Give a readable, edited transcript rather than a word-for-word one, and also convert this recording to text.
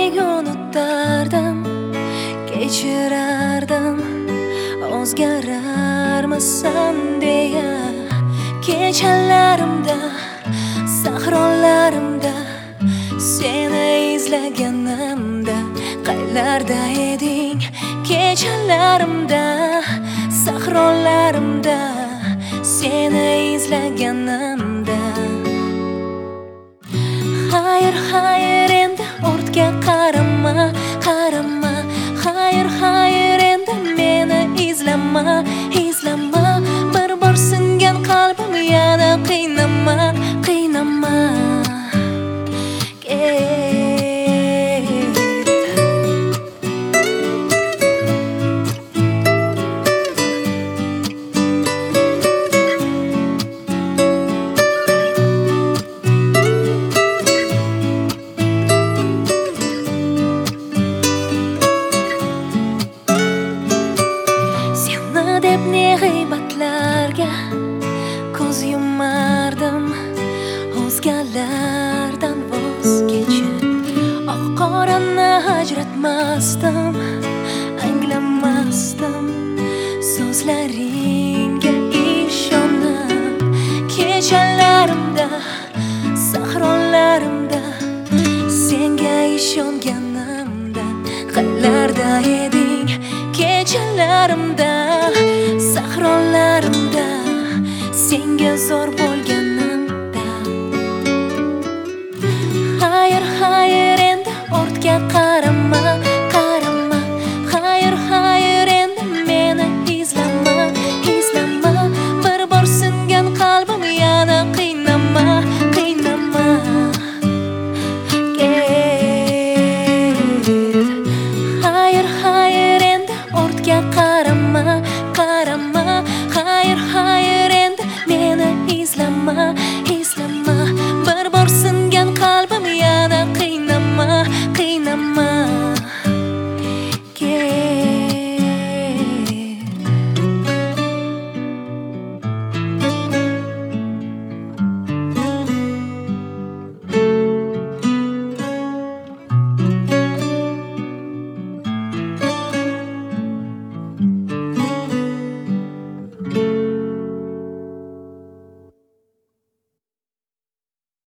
nega unutardim, kechirardim, o'zgararmisan deya. Kechalarimda, sahronlarimda seni izlaganimda, qaylarda eding? Kechalarimda, sahronlarimda seni izlaganimda. Hayır, hayır, endi ortga qarama, qarama. Hayır, hayır, endi meni izlama, izlama. Bir bor singan qalbim yana qiynama, qiynama. Deb ne g'iybatlarga ko'z yumardim, o'zgalardan voz kechib. Oq qorani ajratmasdim, anglamasdim so'zlaringga ishonib. Kechalarimda, sahronlarimda senga ishonganimda, qaylarda eding? Kechalarimda, sahronlarimda senga zor bo'lganimda. Hayır, hayır, endi ortga